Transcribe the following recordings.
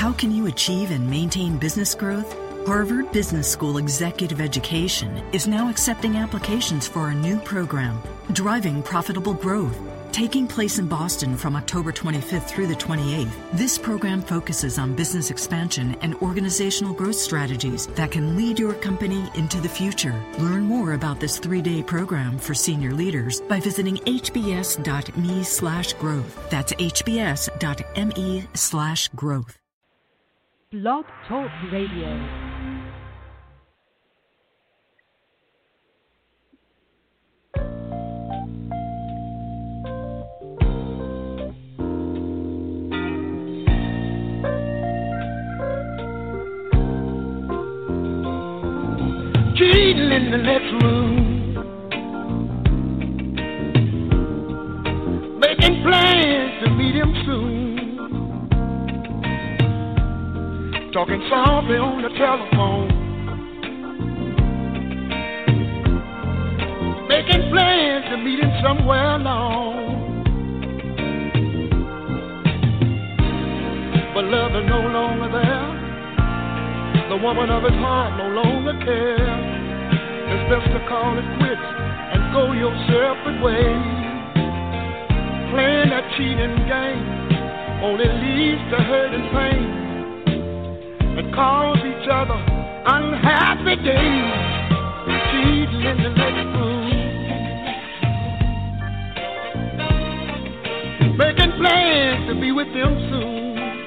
How can you achieve and maintain business growth? Harvard Business School Executive Education is now accepting applications for a new program, Driving Profitable Growth, taking place in Boston from October 25th through the 28th. This program focuses on business expansion and organizational growth strategies that can lead your company into the future. Learn more about this 3-day program for senior leaders by visiting hbs.me/growth. That's hbs.me/growth. Blog Talk Radio. Cheating in the next room, making plans to meet him soon, talking softly on the telephone, making plans to meet him somewhere alone. But love is no longer there. The woman of his heart no longer cares. It's best to call it quits and go your separate ways. Playing that cheating game only leads to hurt and pain, and cause each other unhappy days. Cheating in the next room, making plans to be with them soon,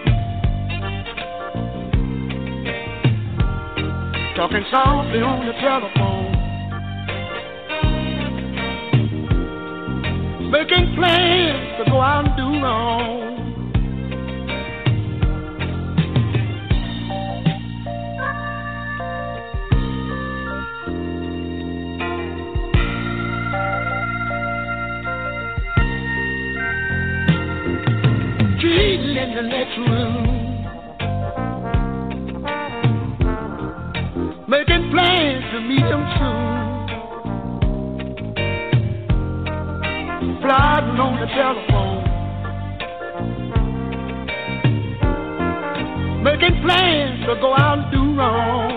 talking softly on the telephone, making plans to go out and do wrong. Cheating in the next room, making plans to meet him soon, plotting on the telephone, making plans to go out and do wrong.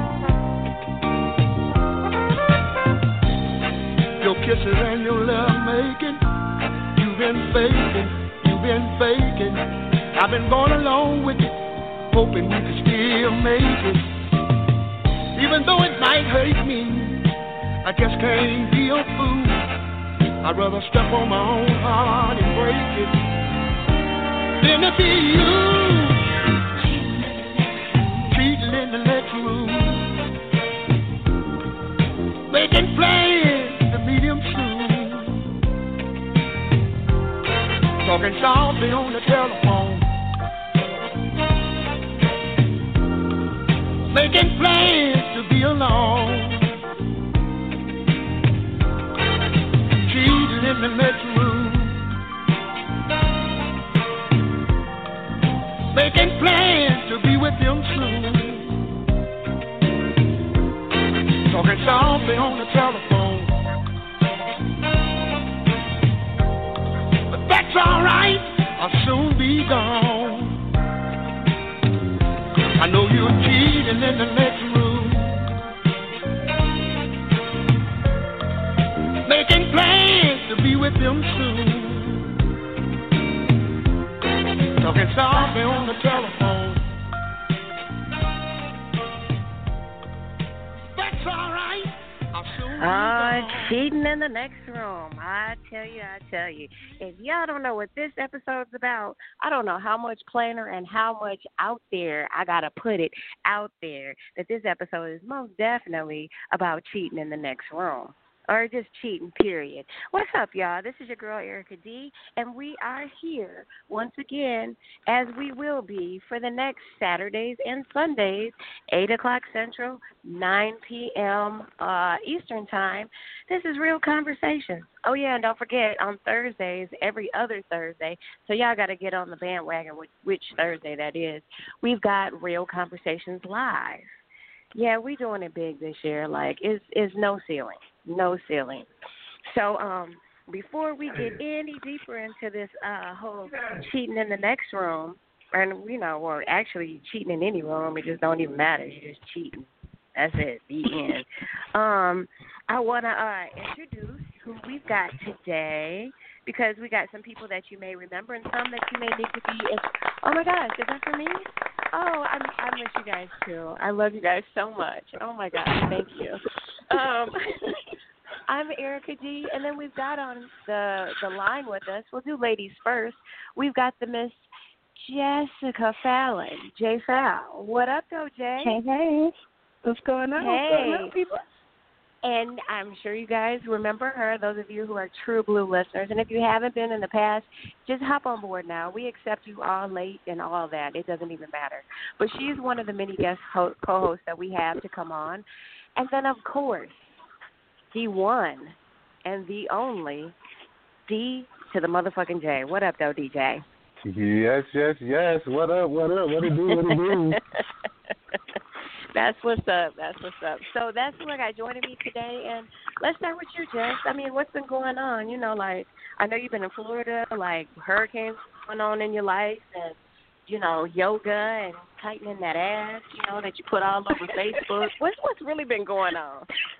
Your kisses and your love making, you've been faking, you've been faking. I've been going along with it, hoping we could still make it. Even though it might hurt me, I just can't be a fool. I'd rather step on my own heart and break it than to be you, cheating in the next room, making plans to meet him soon, talking softly on the telephone, making plans to be alone, cheating in the next room, making plans to be with him soon, talking softly on the telephone. But that's alright, I'll soon be gone. I know you're cheating in the next room, making plans to be with them soon, talking softly on the telephone. That's all right, I'll soon be gone. Cheating in the next room. I tell you. If y'all don't know what this episode's about, I don't know how much plainer and how much out there I got to put it out there that this episode is most definitely about cheating in the next room. Or just cheating, period. What's up, y'all? This is your girl, Erica D., and we are here once again, as we will be for the next Saturdays and Sundays, 8 o'clock Central, 9 p.m. Eastern Time. This is Real Conversations. Oh, yeah, and don't forget, on Thursdays, every other Thursday, so y'all got to get on the bandwagon, which Thursday that is, we've got Real Conversations Live. Yeah, we doing it big this year. Like, it's no ceiling. No ceiling. So before we get any deeper into this whole cheating in the next room, and well, actually cheating in any room, it just don't even matter. You're just cheating. That's it. The end. I want to introduce who we've got today, because we got some people that you may remember and some that you may need to be. Oh my gosh, is that for me? Oh, I miss you guys too. I love you guys so much. Oh my gosh, thank you. I'm Erica G, and then we've got on the line with us. We'll do ladies first. We've got the Miss Jessica Fallon, J Fal. What up, though, Jay? Hey. What's going on? Hey. What's going on, people? And I'm sure you guys remember her, those of you who are true blue listeners. And if you haven't been in the past, just hop on board now. We accept you all late and all that. It doesn't even matter. But she's one of the many guest co-hosts that we have to come on. And then, of course, the one and the only D to the motherfucking J. What up, though, DJ? Yes. What up? What it do? That's what's up. So that's who I got joining me today. And let's start with you, Jess. I mean, what's been going on? Like, I know you've been in Florida, like hurricanes going on in your life, and, yoga and tightening that ass, that you put all over Facebook. What's really been going on?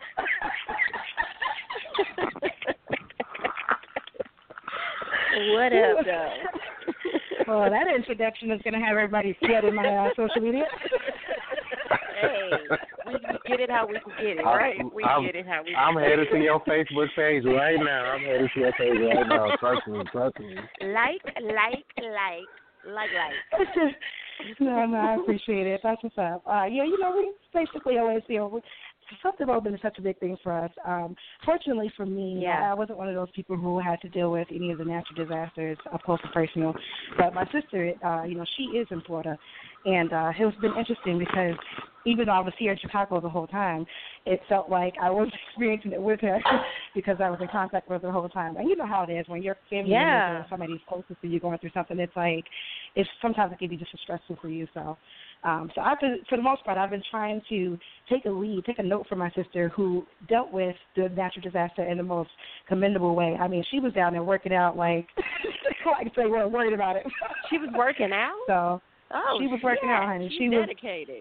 What up, though? Well, that introduction is going to have everybody flooding my social media. Hey, we get it how we can get it, right? Get it how we I'm headed to your Facebook page right now. Trust me. Like. It's just, no, I appreciate it. That's what's up. We basically always, something has been such a big thing for us. Fortunately for me, I wasn't one of those people who had to deal with any of the natural disasters up close and personal. But my sister, she is in Florida. And it's been interesting because even though I was here in Chicago the whole time, it felt like I was experiencing it with her because I was in contact with her the whole time. And you know how it is when your family members or somebody's closest to you going through something. Sometimes it can be just as stressful for you. So I've been, for the most part, I've been trying to take a note from my sister who dealt with the natural disaster in the most commendable way. I mean, she was down there working out like they weren't worried about it. She was working out? So she was working out, honey. She was dedicated.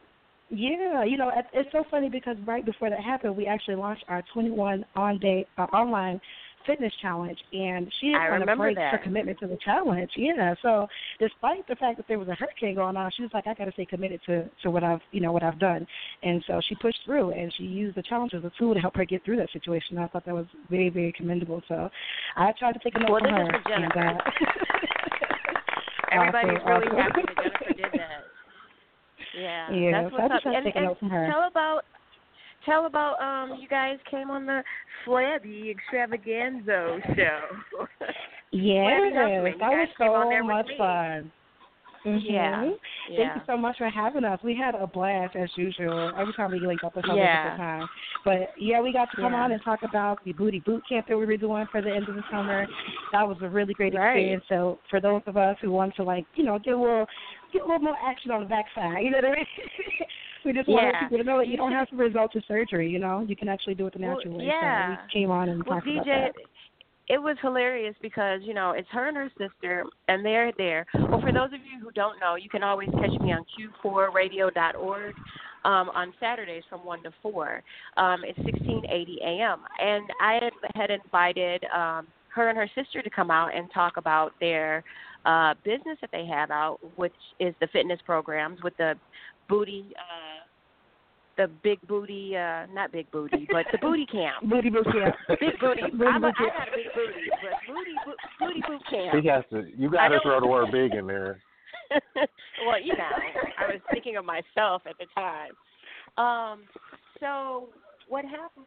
It's so funny because right before that happened, we actually launched our 21 online fitness challenge, and she didn't want to break her commitment to the challenge. Yeah, so despite the fact that there was a hurricane going on, she was like, I got to stay committed to what I've done, and so she pushed through, and she used the challenge as a tool to help her get through that situation. I thought that was very, very commendable. So I tried to take a note from her. And, everybody's really happy that Jennifer did that. Yeah, that's what's up. Take a note from her. Tell about you guys came on the Flabby Extravaganza show. Yes, that was so much fun. Mm-hmm. Yeah. Thank you so much for having us. We had a blast as usual. Every time we link up, it's always a good time. But we got to come on and talk about the booty boot camp that we were doing for the end of the summer. That was a really great experience. So for those of us who want to get a little more action on the backside, you know what I mean? We just want people to know that you don't have to resort to surgery. You can actually do it the natural way. So we came on and talked about that. It was hilarious because, it's her and her sister, and they're there. Well, for those of you who don't know, you can always catch me on q4radio.org on Saturdays from 1 to 4. It's 1680 a.m. And I had invited her and her sister to come out and talk about their business that they have out, which is the fitness programs with the booty the big booty, not big booty, but the booty camp. Booty boot camp. Big booty. I got a big booty, but booty boot camp. You got to throw the word big in there. Well, I was thinking of myself at the time. So what happened?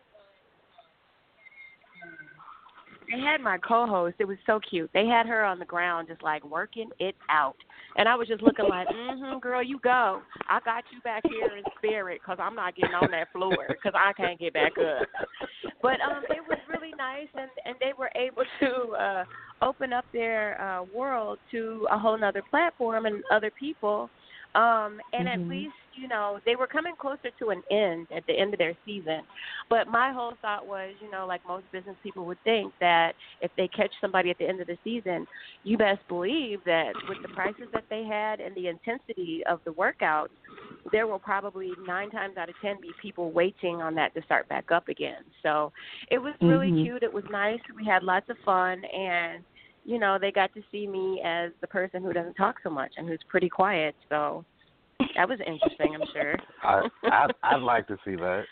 They had my co-host. It was so cute. They had her on the ground just like working it out. And I was just looking like, girl, you go. I got you back here in spirit because I'm not getting on that floor because I can't get back up. But it was really nice, and they were able to open up their world to a whole nother platform and other people And at least, you know, they were coming closer to an end at the end of their season. But my whole thought was, you know, like most business people would think that if they catch somebody at the end of the season, you best believe that with the prices that they had and the intensity of the workouts, there will probably 9 times out of 10 be people waiting on that to start back up again. So it was really cute. It was nice. We had lots of fun. And, you know, they got to see me as the person who doesn't talk so much and who's pretty quiet. So that was interesting, I'm sure. I'd like to see that.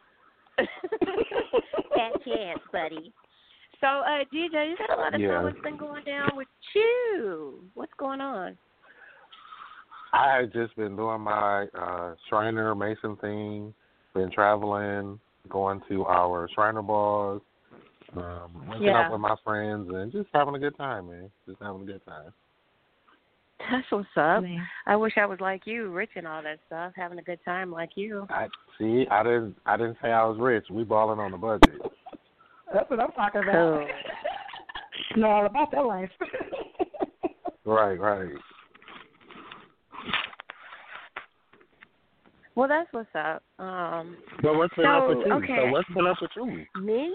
That chance, buddy. So, DJ, you got to let us know what's been going down with you. What's going on? I've just been doing my Shriner Mason thing, been traveling, going to our Shriner balls, linking up with my friends, and just having a good time, man. Just having a good time. That's what's up. Man. I wish I was like you, rich and all that stuff, having a good time like you. I didn't say I was rich. We balling on the budget. That's what I'm talking about. Cool. Know all about that life. Right. Well, that's what's up. But what's been up with you? Okay. So what's been up with you? Me?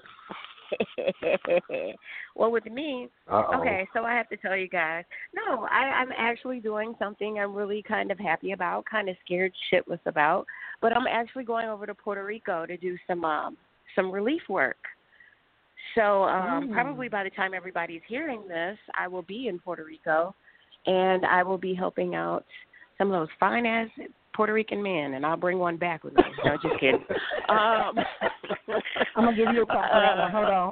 Well, with me, okay, so I have to tell you guys, no, I'm actually doing something I'm really kind of happy about, kind of scared shitless about, but I'm actually going over to Puerto Rico to do some relief work. So probably by the time everybody's hearing this, I will be in Puerto Rico, and I will be helping out some of those fine-ass Puerto Rican men, and I'll bring one back with me. No, just kidding. I'm going to give you a clap for that one. Hold on.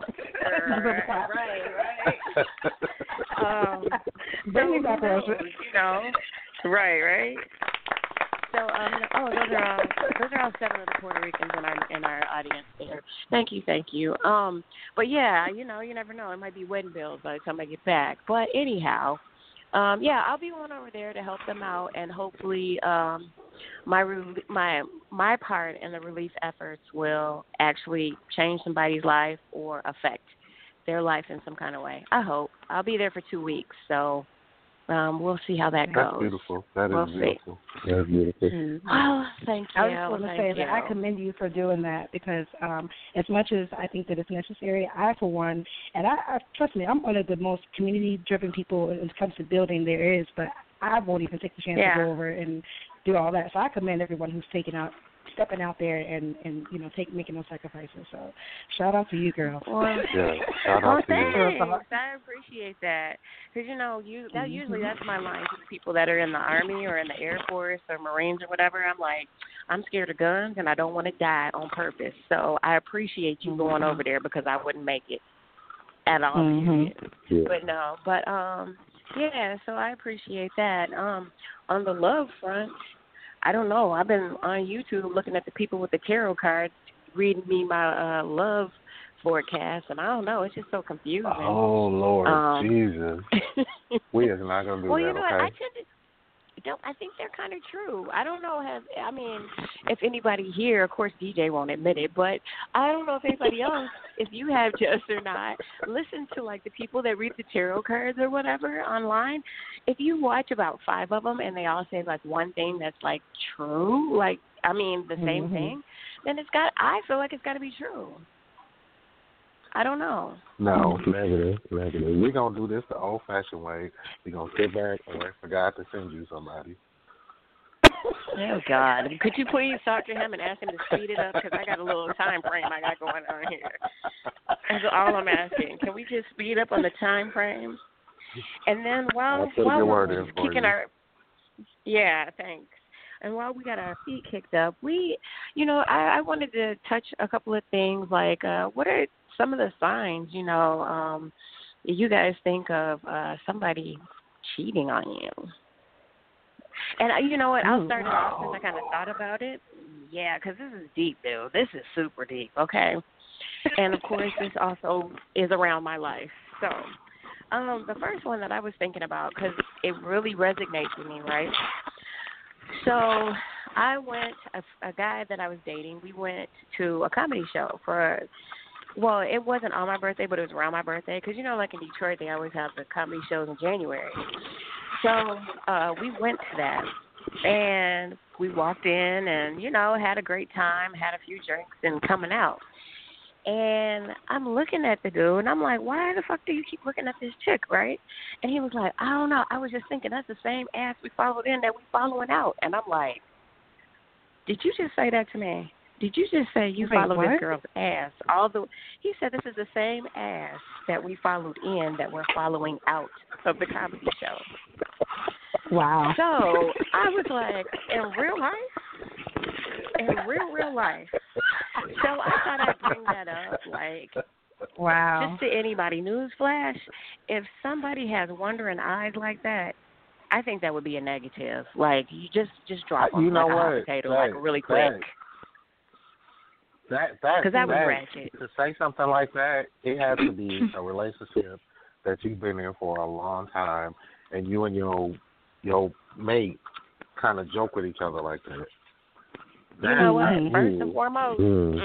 Right. Bring me back, Rosa. You know, right. So, those are all 7 of the Puerto Ricans in our audience there. Thank you. But yeah, you know, you never know. It might be wedding bills by the time I get back. But anyhow, I'll be going over there to help them out, and hopefully my part in the relief efforts will actually change somebody's life or affect their life in some kind of way. I hope. I'll be there for 2 weeks, so we'll see how that goes. That's beautiful. That is beautiful. That's beautiful. Mm-hmm. Well, thank you. I just want to say that I commend you for doing that, because as much as I think that it's necessary, I, for one, and I trust me, I'm one of the most community-driven people when it comes to building there is, but I won't even take the chance to go over and do all that. So I commend everyone who's stepping out there and you know, making those sacrifices. So shout out to you, girl. Well, shout out to you. Thanks. I appreciate that, because you know, usually that's my line to the people that are in the Army or in the Air Force or Marines or whatever. I'm like, I'm scared of guns and I don't want to die on purpose. So I appreciate you going over there, because I wouldn't make it at all. Yeah, so I appreciate that. On the love front, I don't know. I've been on YouTube looking at the people with the tarot cards reading me my love forecast, and I don't know. It's just so confusing. Oh, Lord Jesus. We are not going to do well, that, you know okay? What? I think they're kind of true. I don't know. If anybody here, of course, DJ won't admit it, but I don't know if anybody else, if you have just or not, listen to like the people that read the tarot cards or whatever online. If you watch about 5 of them and they all say like one thing that's like true, like the same thing, then I feel like it's got to be true. I don't know. No, negative. We're going to do this the old-fashioned way. We're going to sit back and wait for God to send you somebody. Oh, God. Could you please talk to him and ask him to speed it up? Because I got a little time frame I got going on here. That's all I'm asking. Can we just speed up on the time frame? And then while we're kicking our... Yeah, thanks. And while we got our feet kicked up, I wanted to touch a couple of things, like what are some of the signs, you guys think of somebody cheating on you? And you know what? I'll start it off since I kind of thought about it. Yeah, because this is deep, dude. This is super deep, okay? And, of course, this also is around my life. So the first one that I was thinking about, because it really resonates with me, right? So I a guy that I was dating, we went to a comedy show well, it wasn't on my birthday, but it was around my birthday. Because, like in Detroit, they always have the comedy shows in January. So we went to that. And we walked in and, had a great time, had a few drinks and coming out. And I'm looking at the dude, and I'm like, why the fuck do you keep looking at this chick, right? And he was like, I don't know. I was just thinking that's the same ass we followed in that we following out. And I'm like, did you just say that to me? Did you just say you followed this girl's ass? He said this is the same ass that we followed in that we're following out of the comedy show. Wow. So I was like, in real life? In real life. So I thought I'd bring that up, like, wow. Just to anybody. Newsflash, if somebody has wandering eyes like that, I think that would be a negative. Like, you just drop them like a hot potato, like really quick. Because that was ratchet. To say something like that, it has to be a relationship that you've been in for a long time, and you and your mate kind of joke with each other like that. You know what? First and foremost, no.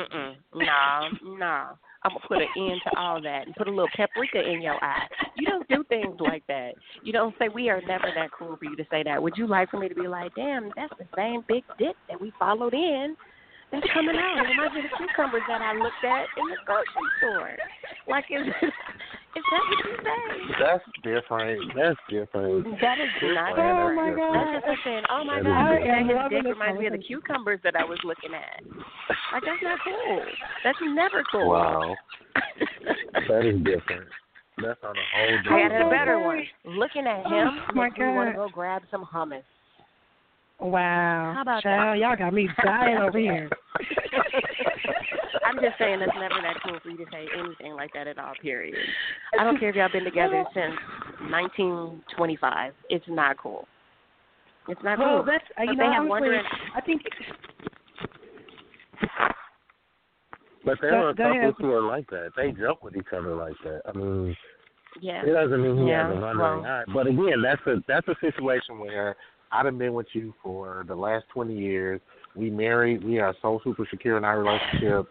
I'm going to put an end to all that and put a little paprika in your eye. You don't do things like that. You don't say, we are never that cool for you to say that. Would you like for me to be like, damn, that's the same big dick that we followed in that's coming out? It reminds me of the cucumbers that I looked at in the grocery store. Like, is that what you say? That's different. That is not different. Oh, my God. That's just saying, oh, my God, his dick reminds me of the cucumbers that I was looking at. Like, that's not cool. That's never cool. Wow. That is different. That's on a whole different I had a better one. Looking at him, makes me want to go grab some hummus. Wow. How about that? Y'all got me dying over here. I'm just saying it's never that cool for you to say anything like that at all, period. I don't care if y'all been together since 1925. It's not cool. It's not cool. That's, I think... But there are couples who are like that. They joke with each other like that. I mean, it doesn't mean he has a wandering eye. But again, that's a situation where I've been with you for the last 20 years. We married. We are so super secure in our relationship.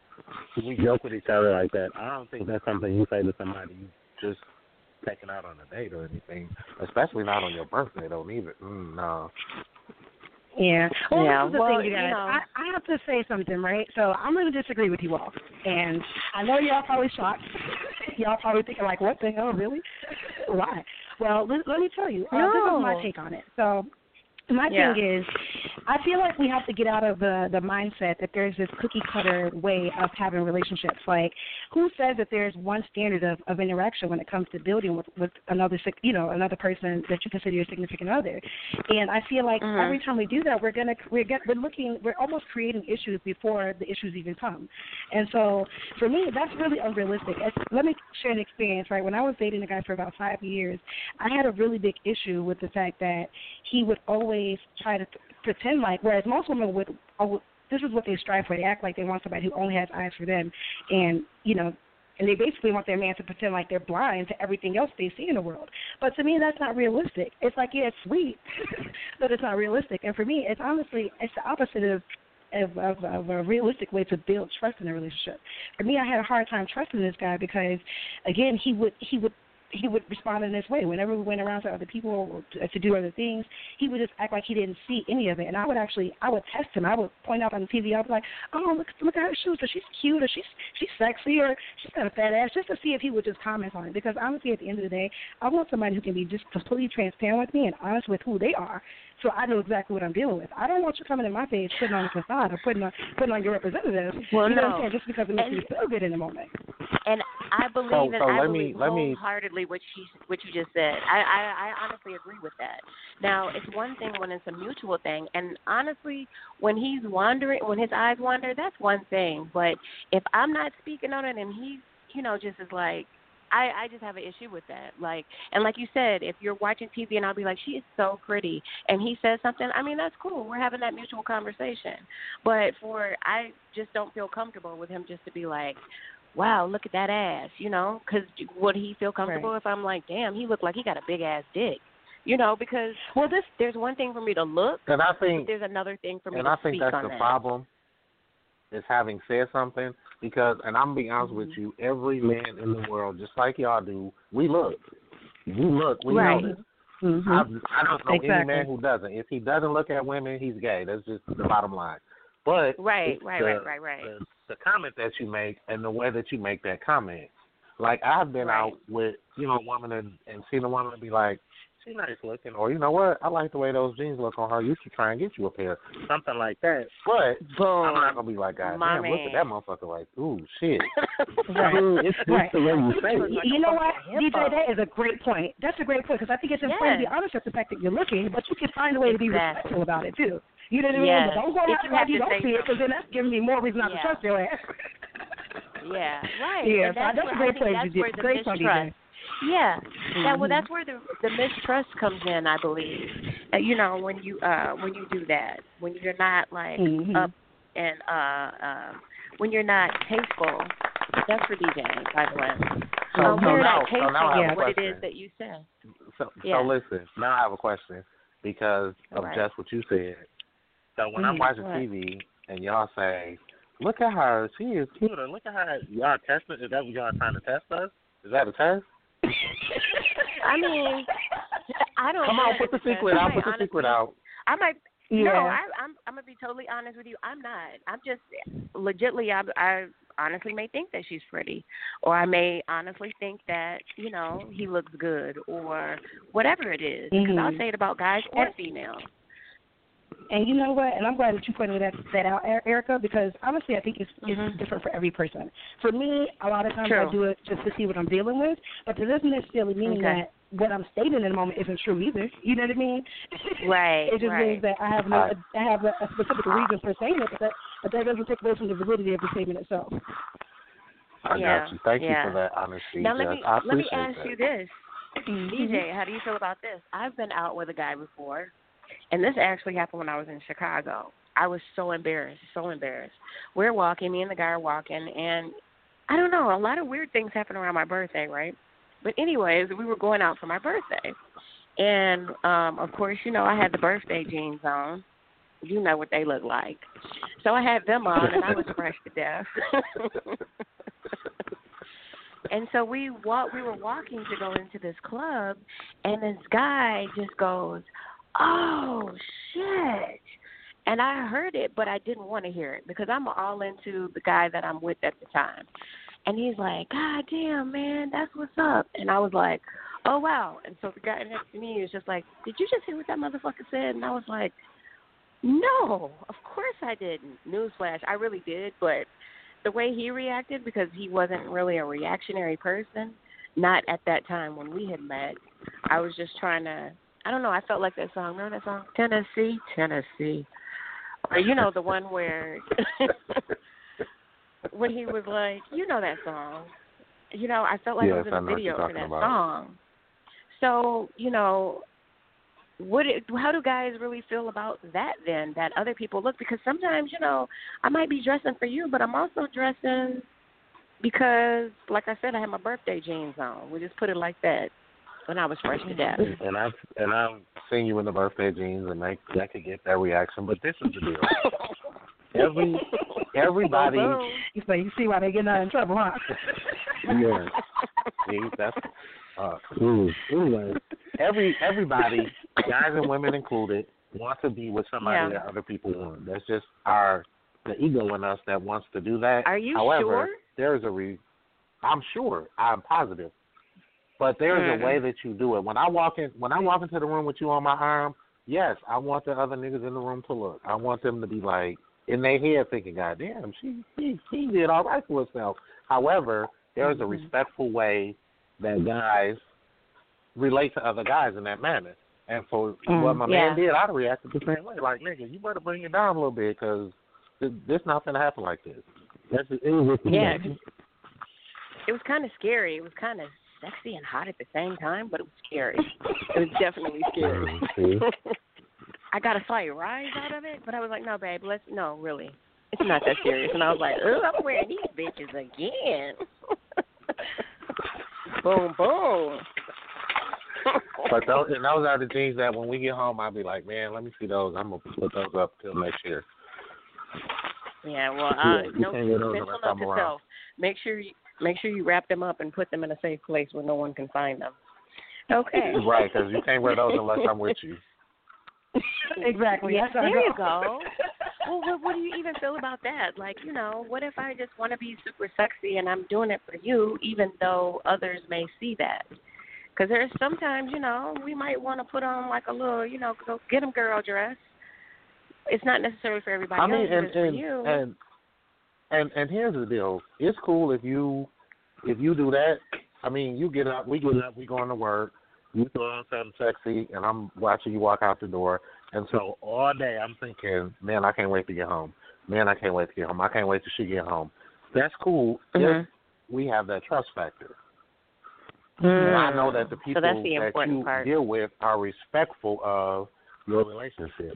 We joke with each other like that. I don't think that's something you say to somebody you just taking out on a date or anything, especially not on your birthday, don't even. No. Yeah. Well, this is the thing, you guys. I have to say something, right? So I'm going to disagree with you all. And I know y'all probably shocked. Y'all probably thinking, like, what the hell, really? Why? Well, let me tell you. This is my take on it. So my thing is, I feel like we have to get out of the mindset that there's this cookie-cutter way of having relationships. Like, who says that there's one standard of interaction when it comes to building with another person that you consider your significant other? And I feel like every time we do that, we're almost creating issues before the issues even come. And so, for me, that's really unrealistic. Let me share an experience, right? When I was dating a guy for about 5 years, I had a really big issue with the fact that he would always try to pretend like, whereas most women would, this is what they strive for. They act like they want somebody who only has eyes for them, and and they basically want their man to pretend like they're blind to everything else they see in the world. But to me, that's not realistic. It's like, yeah, it's sweet, but it's not realistic. And for me, it's the opposite of a realistic way to build trust in a relationship. For me, I had a hard time trusting this guy because, again, he would respond in this way. Whenever we went around to other people or to do other things, he would just act like he didn't see any of it. And I would test him. I would point out on the TV. I was like, oh, look at her shoes. Or she's cute, or she's sexy, or she's got a fat ass, just to see if he would just comment on it. Because honestly, at the end of the day, I want somebody who can be just completely transparent with me and honest with who they are, so I know exactly what I'm dealing with. I don't want you coming in my face, putting on a facade or putting on your representative. Well, you know what I'm saying? Just because it makes you feel good in the moment. And I believe wholeheartedly what you just said. I honestly agree with that. Now, it's one thing when it's a mutual thing, and honestly, when his eyes wander, that's one thing. But if I'm not speaking on it and he's, just is like, I just have an issue with that. Like, and like you said, if you're watching TV and I'll be like, she is so pretty, and he says something, I mean, that's cool. We're having that mutual conversation. But I just don't feel comfortable with him just to be like, wow, look at that ass, because would he feel comfortable if I'm like, damn, he looked like he got a big-ass dick, because there's one thing for me to look, and I think, but there's another thing for me to speak on that. And I think that's the problem, is having said something, because, and I'm going to be honest with you, every man in the world, just like y'all do, we look. You look, we notice. I don't know any man who doesn't. If he doesn't look at women, he's gay. That's just the bottom line. But right. The comment that you make and the way that you make that comment, like I've been out with a woman and seen a woman and be like, she's nice looking, or you know what, I like the way those jeans look on her. You should try and get you a pair, something like that. But I'm not gonna be like, God damn, look at that motherfucker, like, ooh, shit. It's the way you say it. You know what, DJ, that is a great point. That's a great point because I think it's important to be honest with the fact that you're looking, but you can find a way to be respectful about it too. You know what I mean? But don't go out like you don't see it because then that's giving me more reason not to trust your ass. Yeah, right. Yeah, that's a great point. You did great point, DJ. Yeah. Well, that's where the mistrust comes in, I believe. When you do that, when you're not like up and when you're not tasteful. That's for DJing, by the way. We're not tasteful of what it is that you said. So listen. Now I have a question because of just what you said. So when I'm watching TV and y'all say, "Look at her, she is cute," or "Look at her," y'all testing? Is that what y'all trying to test us? Is that a test? I mean, I don't. Come on, put the secret out. Put the secret out. I might. Yeah. No, I'm gonna be totally honest with you. I'm not. I'm just legitly. I honestly may think that she's pretty, or I may honestly think that he looks good, or whatever it is. Because I'll say it about guys or females. And you know what? And I'm glad that you pointed that out, Erica, because honestly, I think it's different for every person. For me, a lot of times I do it just to see what I'm dealing with, but it doesn't necessarily mean that what I'm stating in the moment isn't true either. You know what I mean? Right. It just means that I have a specific reason for saying it, but that doesn't take away from the validity of the statement itself. I got you. Thank you for that honesty. Now let me ask you this, DJ. How do you feel about this? I've been out with a guy before. And this actually happened when I was in Chicago. I was so embarrassed. We're walking, me and the guy are walking, and I don't know, a lot of weird things happen around my birthday, right? But anyways, we were going out for my birthday. And, of course, I had the birthday jeans on. You know what they look like. So I had them on, and I was fresh to death. And so we were walking to go into this club, and this guy just goes, "Oh, shit." And I heard it, but I didn't want to hear it because I'm all into the guy that I'm with at the time. And he's like, "God damn, man, that's what's up." And I was like, "Oh, wow." And so the guy next to me was just like, "Did you just hear what that motherfucker said?" And I was like, "No, of course I didn't." Newsflash, I really did. But the way he reacted, because he wasn't really a reactionary person, not at that time when we had met, I was just trying to, I don't know, I felt like that song. Remember that song? Tennessee, Tennessee. Or the one where when he was like, that song. I felt like I was in a video for that song. So, how do guys really feel about that then, that other people look? Because sometimes, I might be dressing for you, but I'm also dressing because, like I said, I had my birthday jeans on. We just put it like that. When I was fresh to death. And I've seen you in the birthday jeans, and that could get that reaction. But this is the deal. Everybody. You see why they get out in trouble, huh? Yeah. See, that's. Anyway, everybody, guys and women included, want to be with somebody that other people want. That's just the ego in us that wants to do that. Are you However, sure? There's I'm sure. I'm positive. But there's a way that you do it. When I walk into the room with you on my arm, yes, I want the other niggas in the room to look. I want them to be like in their head thinking, "God damn, he did all right for himself." However, there's a respectful way that guys relate to other guys in that manner. And for what my man did, I'd reacted the same way. Like, nigga, you better bring it down a little bit because this not gonna happen like this. It was kind of scary. It was kind of sexy and hot at the same time, but it was scary. It was definitely scary. I got a slight rise out of it, but I was like, "No, babe, no, really. It's not that serious." And I was like, "Oh, I'm wearing these bitches again." Boom, boom. But those are the jeans that when we get home, I'll be like, "Man, let me see those. I'm going to put those up till next year." Yeah, well, mental note to self. Make sure you wrap them up and put them in a safe place where no one can find them. Okay. Right, because you can't wear those unless I'm with you. Exactly. Yeah, there you go. Well, what do you even feel about that? Like, what if I just want to be super sexy and I'm doing it for you, even though others may see that? Because there's sometimes, we might want to put on like a little, go get 'em girl dress. It's not necessarily for everybody else, but it's for you. And here's the deal. It's cool if you do that. I mean, you get up, we going to work. You throw on something sexy, and I'm watching you walk out the door. And so all day I'm thinking, man, I can't wait to get home. Man, I can't wait to get home. I can't wait till she get home. That's cool if we have that trust factor. And I know that the people that you deal with are respectful of your relationship.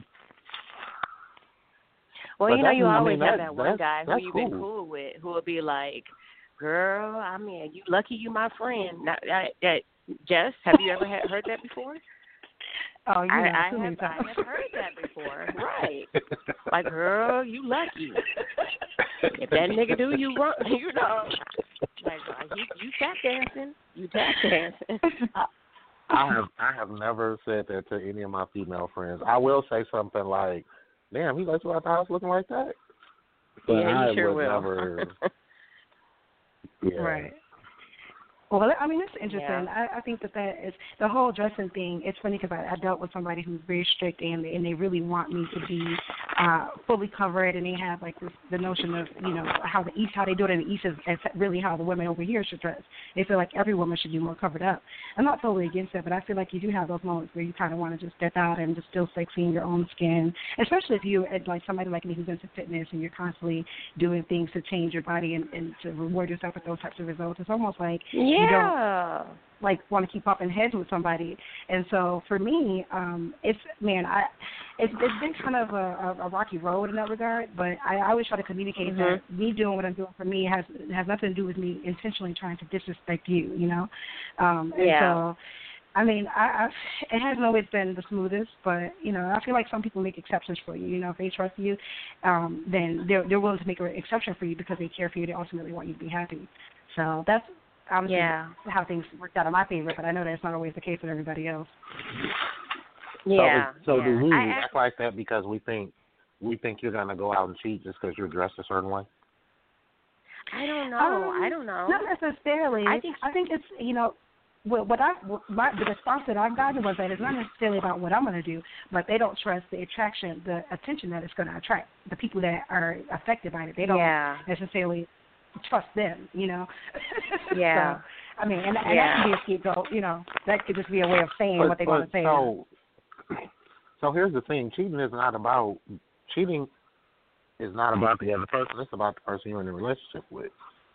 Well, you always have that one guy who you've been cool with who will be like, girl, I mean, you lucky you my friend. Now, Jess, have you ever heard that before? Oh, I have heard that before. Right. Like, girl, you lucky. If that nigga do you wrong, like, you tap dancing. You tap dancing. I have never said that to any of my female friends. I will say something like, damn, he lets you out the house looking like that? But yeah, you sure will. Never... Yeah. Right. Well, I mean, it's interesting. Yeah. I think that is the whole dressing thing. It's funny because I dealt with somebody who's very strict and they really want me to be fully covered, and they have like the notion of how they do it in the East is really how the women over here should dress. They feel like every woman should be more covered up. I'm not totally against it, but I feel like you do have those moments where you kind of want to just step out and just feel sexy in your own skin, especially if you like somebody like me who's into fitness and you're constantly doing things to change your body and to reward yourself with those types of results. It's almost like you don't like want to keep bumping heads with somebody. And so for me, it's been kind of a rocky road in that regard, but I always try to communicate that me doing what I'm doing for me has nothing to do with me intentionally trying to disrespect you, And so I mean, it hasn't always been the smoothest, but, I feel like some people make exceptions for you. If they trust you, then they're willing to make an exception for you because they care for you. They ultimately want you to be happy. So that's obviously how things worked out in my favor, but I know that's not always the case with everybody else. Yeah. So do we act like that because we think you're going to go out and cheat just because you're dressed a certain way? I don't know. Not necessarily. I think it's, the response that I've gotten was that it's not necessarily about what I'm going to do, but they don't trust the attention that it's going to attract. The people that are affected by it, they don't necessarily trust them, Yeah. So, I mean, and that could be a scapegoat, That could just be a way of saying what they want to say. So here's the thing: cheating is not about the other person. It's about the person you're in a relationship with.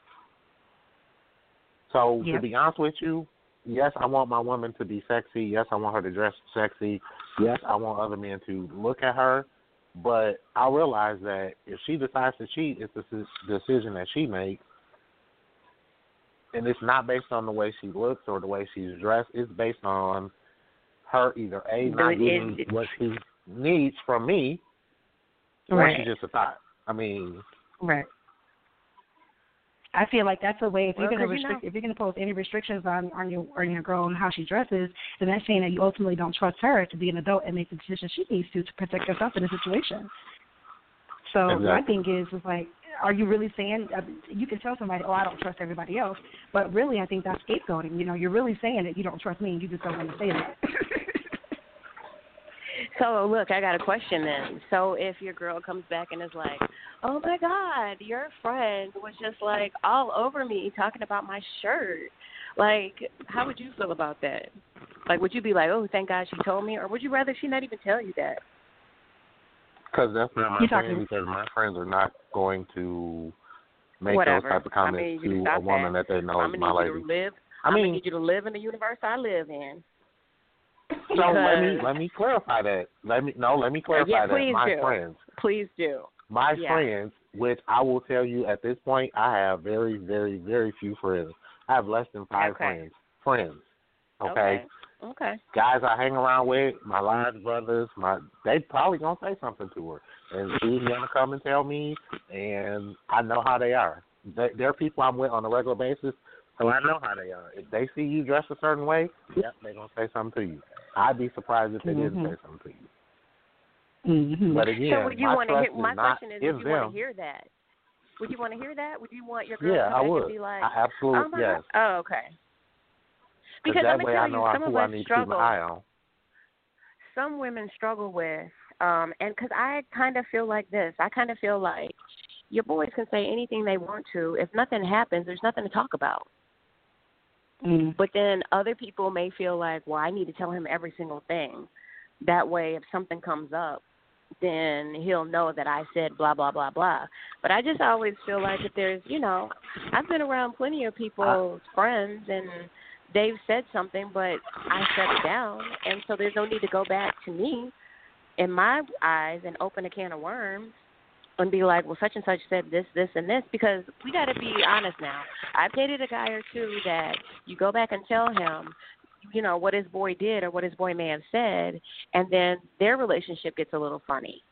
So to be honest with you, yes, I want my woman to be sexy. Yes, I want her to dress sexy. Yes, I want other men to look at her. But I realize that if she decides to cheat, it's a decision that she makes. And it's not based on the way she looks or the way she's dressed. It's based on her either not getting what she needs from me, or she's just a thought. I mean, right. I feel like that's a way. If you're going to if you're going to pose any restrictions on your girl and how she dresses, then that's saying that you ultimately don't trust her to be an adult and make the decisions she needs to protect herself in a situation. So my thing is like, are you really saying? You can tell somebody, I don't trust everybody else, but really, I think that's scapegoating. You're really saying that you don't trust me, and you just don't want to say that. So, look, I got a question then. So if your girl comes back and is like, oh, my God, your friend was just, like, all over me talking about my shirt, like, how would you feel about that? Like, would you be like, oh, thank God she told me, or would you rather she not even tell you that? Because that's not my friend, because my friends are not going to make those type of comments to a woman that they know is my lady. I'm going to need you to live in the universe I live in. So let me clarify that. Let me clarify that. My friends. Please do. My friends, which I will tell you at this point, I have very, very, very few friends. I have less than 5 friends. Okay. Guys I hang around with, my live brothers, they probably gonna say something to her, and she's gonna come and tell me, and I know how they are. They're people I'm with on a regular basis. So I know how they are. If they see you dressed a certain way, yep, they're going to say something to you. I'd be surprised if they didn't say something to you. Mm-hmm. But again, so would you want to hear? My question is, would you them. want to hear that? Would you want to hear that? Would you want your girl to be like, I absolutely, yes. Oh, okay. Because that I'm way I know some of who I us need struggle. to keep my eye on. Some women struggle with, and because I kind of feel like this. I kind of feel like your boys can say anything they want to. If nothing happens, there's nothing to talk about. Mm. But then other people may feel like, well, I need to tell him every single thing. That way, if something comes up, then he'll know that I said blah, blah, blah, blah. But I just always feel like if there's, I've been around plenty of people's friends, and they've said something, but I shut it down. And so there's no need to go back to me in my eyes and open a can of worms and be like, well, such and such said this, this, and this, because we got to be honest now. I've dated a guy or two that you go back and tell him, what his boy did or what his boy may have said, and then their relationship gets a little funny.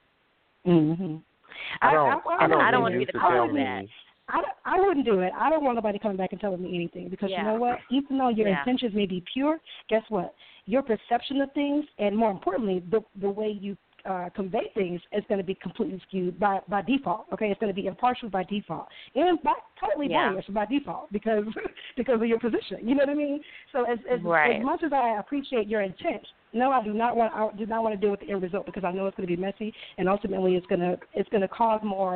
Mm-hmm. I don't want to be the cause of that. I wouldn't do it. I don't want nobody coming back and telling me anything because you know what? Even though your intentions may be pure, guess what? Your perception of things, and more importantly, the way you convey things is going to be completely skewed by default. Okay, it's going to be impartial by default and totally biased by default because of your position. You know what I mean? So as much as I appreciate your intent, no, I do not want to deal with the end result because I know it's going to be messy and ultimately it's going to cause more.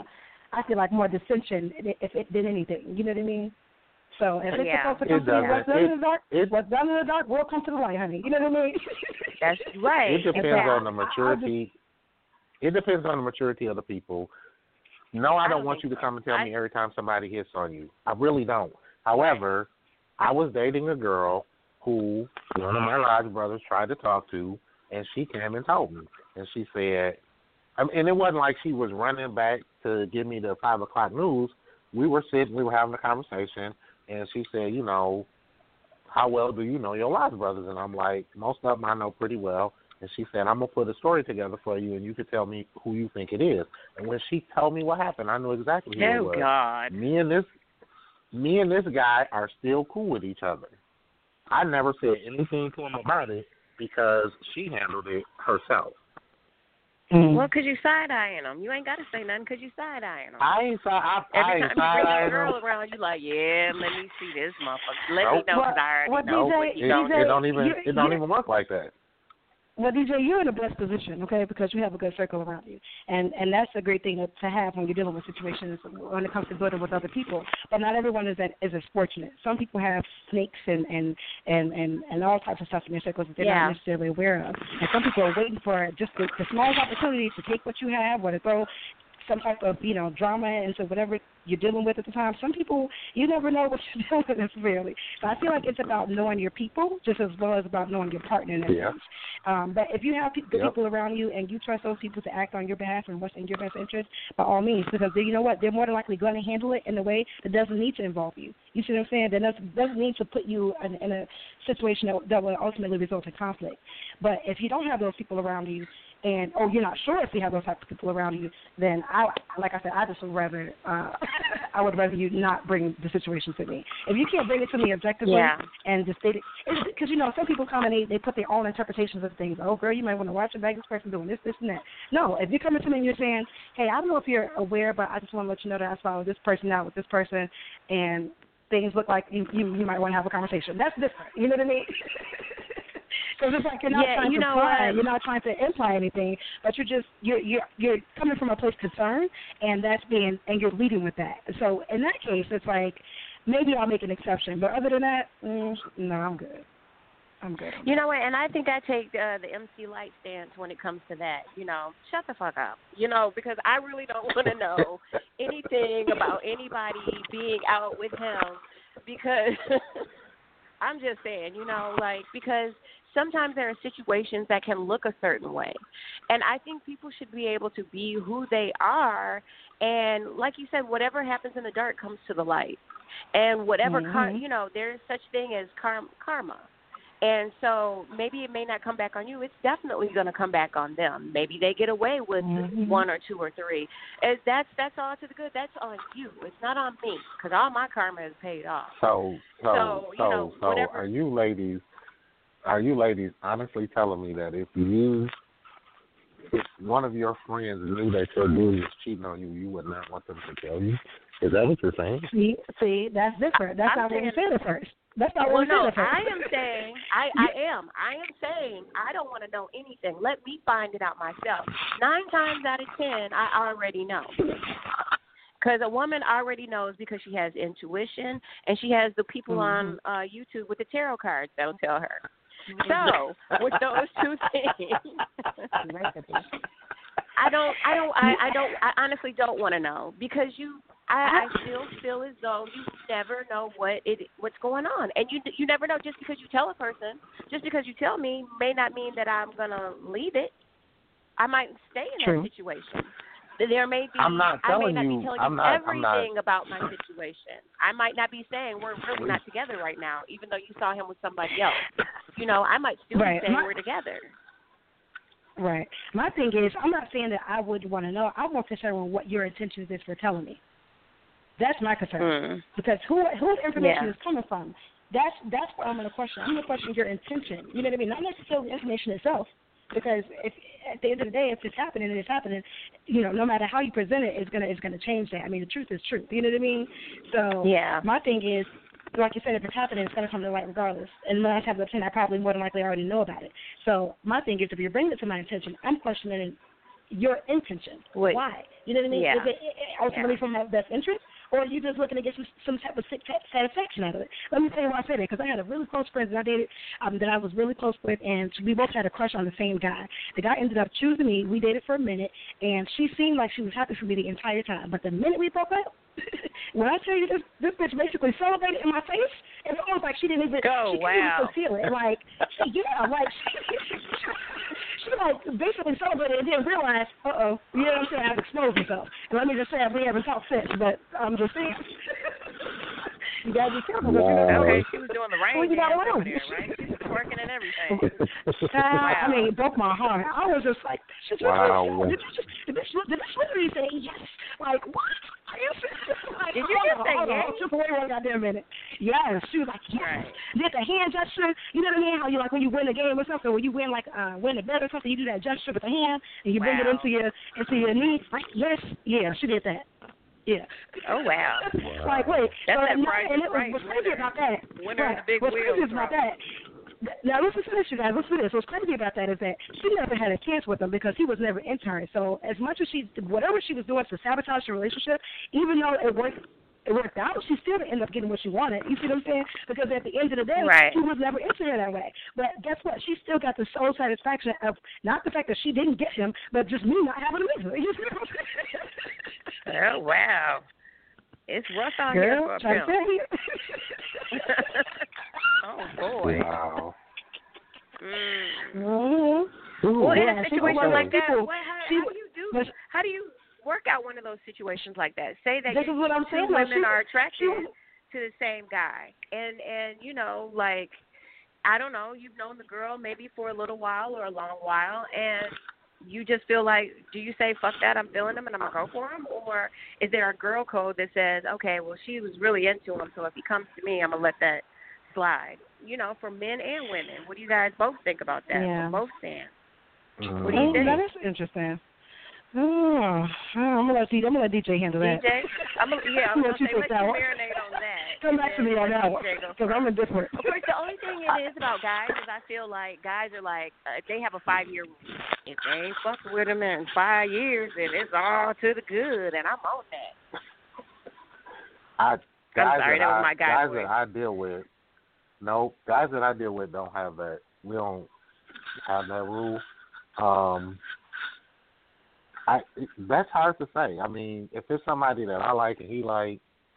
I feel like more dissension if it did anything. You know what I mean? So if it's supposed to come to what's done in the dark will come to the light, honey. You know what I mean? That's right. It depends on the maturity. It depends on the maturity of the people. No, I don't want you to come and tell me every time somebody hits on you. I really don't. However, I was dating a girl who one of my large brothers tried to talk to, and she came and told me. And she said, and it wasn't like she was running back to give me the 5 o'clock news. We were sitting, we were having a conversation, and she said, how well do you know your large brothers? And I'm like, most of them I know pretty well. And she said, I'm going to put a story together for you, and you can tell me who you think it is. And when she told me what happened, I knew exactly who it was. God. Me and this guy are still cool with each other. I never said anything to him about it because she handled it herself. Well, because you side-eyeing them. You ain't got to say nothing because you side-eyeing them. Every time you bring your girl around, you like, let me see this motherfucker. Let me know because I already know what you don't. It don't even work like that. Well, DJ, you're in the best position, okay, because you have a good circle around you. And that's a great thing to have when you're dealing with situations when it comes to building with other people. But not everyone is as fortunate. Some people have snakes and all types of stuff in their circles that they're not necessarily aware of. And some people are waiting for just the smallest opportunity to take what you have or to throw some type of, drama into whatever you're dealing with at the time. Some people, you never know what you're dealing with necessarily. So I feel like it's about knowing your people just as well as about knowing your partner in essence. But if you have good people around you and you trust those people to act on your behalf and what's in your best interest, by all means, because you know what? They're more than likely going to handle it in a way that doesn't need to involve you. You see what I'm saying? That doesn't need to put you in a situation that will ultimately result in conflict. But if you don't have those people around you, you're not sure if you have those types of people around you, then I just would rather I would rather you not bring the situation to me. If you can't bring it to me objectively and just state it, because some people come and they put their own interpretations of things. Oh, girl, you might want to watch your back. This person doing this, and that. No, if you're coming to me and you're saying, hey, I don't know if you're aware, but I just want to let you know that I followed this person out with this person, and things look like you might want to have a conversation. That's different. You know what I mean? Because it's like you're not trying to pry, you're not trying to imply anything, but you're coming from a place of concern, and and you're leading with that. So in that case, it's like maybe I'll make an exception, but other than that, no, I'm good. You know what? And I think I take the MC Light stance when it comes to that. Shut the fuck up. Because I really don't want to know anything about anybody being out with him because I'm just saying, because sometimes there are situations that can look a certain way. And I think people should be able to be who they are. And like you said, whatever happens in the dark comes to the light. And whatever, there's such thing as karma. And so maybe it may not come back on you. It's definitely going to come back on them. Maybe they get away with one or two or three. That's all to the good. That's on you. It's not on me because all my karma is paid off. So whatever. Are you ladies honestly telling me that if one of your friends knew that your dude was cheating on you, you would not want them to tell you? Is that what you're saying? See, that's different. That's not what we said at first. That's not what we said at first. I am saying, I am saying, I don't want to know anything. Let me find it out myself. 9 times out of 10, I already know. Because a woman already knows because she has intuition, and she has the people on YouTube with the tarot cards that'll tell her. So, with those two things, I honestly don't want to know because I still feel as though you never know what's going on, and you never know. Just because you tell a person, just because you tell me, may not mean that I'm gonna leave it. I might stay in that situation. There may be. I may not be telling you everything about my situation. I might not be saying we're really not together right now, even though you saw him with somebody else. I might still be saying we're together. Right. My thing is, I'm not saying that I would want to know. I'm more concerned with what your intentions is for telling me. That's my concern. Because who information is coming from? That's what I'm going to question. I'm going to question your intention. You know what I mean? Not necessarily the information itself. Because if at the end of the day, if it's happening and it's happening, no matter how you present it, it's gonna change that. I mean, the truth is truth. You know what I mean? So my thing is, like you said, if it's happening, it's gonna come to light regardless. And when I have the opinion, I probably more than likely already know about it. So my thing is, if you're bringing it to my attention, I'm questioning your intention. Wait. Why? You know what I mean? Yeah. Is it ultimately from my best interest? Or are you just looking to get some type of satisfaction out of it? Let me tell you why I say that, because I had a really close friend that I dated that I was really close with, and we both had a crush on the same guy. The guy ended up choosing me. We dated for a minute, and she seemed like she was happy for me the entire time. But the minute we broke up, when I tell you this bitch basically celebrated in my face, it's almost like she didn't even feel it. Like, she basically celebrated and didn't realize, you know what I'm saying, I've exposed myself. And let me just say, we haven't talked since, but I'm just saying. You gotta be careful. Okay, she was doing the rain dance over there, right? She was twerking and everything. I mean, it broke my heart. I was just like, did this literally say yes? Like, what? Like, did you just say yes? Just wait one goddamn minute. Yes, she was like, yes. Right. Did the hand gesture? You know what I mean? How you like when you win a game or something, when you win win a bet or something, you do that gesture with the hand and you bring it into your knee. Like, yes, yeah, she did that. Yeah. Oh, wow. Like, wait. That's that price and it was crazy about that. Winner of the big wheel. What's crazy about that? Now, listen to this, you guys. Listen to this. What's crazy about that is that she never had a chance with him because he was never into her. So as much as whatever she was doing to sabotage the relationship, even though it worked out, she still didn't end up getting what she wanted. You see what I'm saying? Because at the end of the day, he was never into her that way. But guess what? She still got the soul satisfaction of not the fact that she didn't get him, but just me not having him either. You see what I'm saying? Oh, wow. It's rough out here for a pimp. Oh, boy. Wow. Well, in a situation like that, how do you work out one of those situations like that? Say that two women are attracted to the same guy, and like, I don't know, you've known the girl maybe for a little while or a long while, and you just feel like, do you say, fuck that, I'm feeling him and I'm going to go for him? Or is there a girl code that says, okay, well, she was really into him, so if he comes to me, I'm going to let that slide? For men and women. What do you guys both think about that? Yeah. From both stands. What do you think? That is interesting. I'm gonna let DJ handle that. DJ, I'm gonna say let you marinate on that. Come back to me on that one, because I'm indifferent. Of course, the only thing it is about guys is I feel like guys are like they have a 5-year rule. If they ain't fucking with them in 5 years, then it's all to the good, and I'm on that. Guys that I deal with don't have that. We don't have that rule. That's hard to say. I mean, if it's somebody that I like and he like,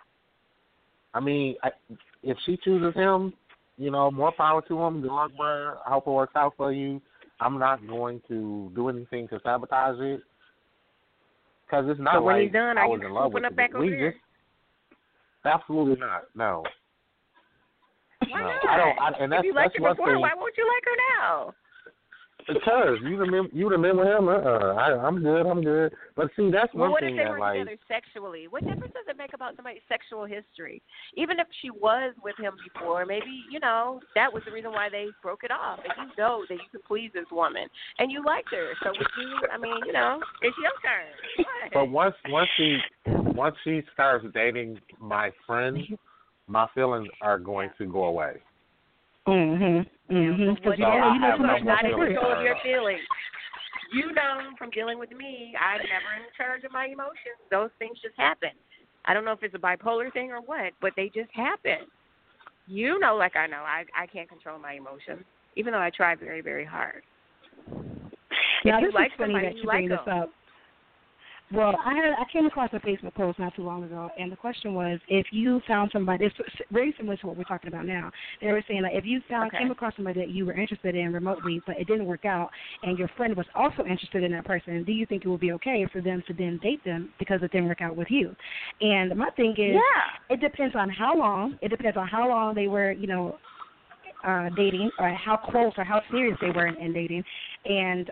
if she chooses him, more power to him. Good luck, bro. I hope it works out for you. I'm not going to do anything to sabotage it, because it's not when like he's done, I was in love with up back over here? Absolutely not. No. Why not? I don't. And that's, if you liked that's her one before, thing. why won't you like her now? Because you remember him. I'm good. But see, that's one what thing if they that were like. together sexually? What difference does it make about somebody's sexual history? Even if she was with him before, maybe that was the reason why they broke it off. And you know that you could please this woman, and you liked her. So would you? I mean, it's your turn. What? But once she starts dating my friend, my feelings are going to go away. Because you know too much not in control of your feelings. You know, from dealing with me, I'm never in charge of my emotions. Those things just happen. I don't know if it's a bipolar thing or what, but they just happen. You know, like I know, I can't control my emotions, even though I try very, very hard. Now, if you this like is funny somebody, that you bring this up. Well, I came across a Facebook post not too long ago, and the question was, if you found somebody, it's very similar to what we're talking about now. They were saying that if you came across somebody that you were interested in remotely, but it didn't work out, and your friend was also interested in that person, do you think it would be okay for them to then date them because it didn't work out with you? And my thing is, it depends on how long. It depends on how long they were, dating, or how close or how serious they were in dating, and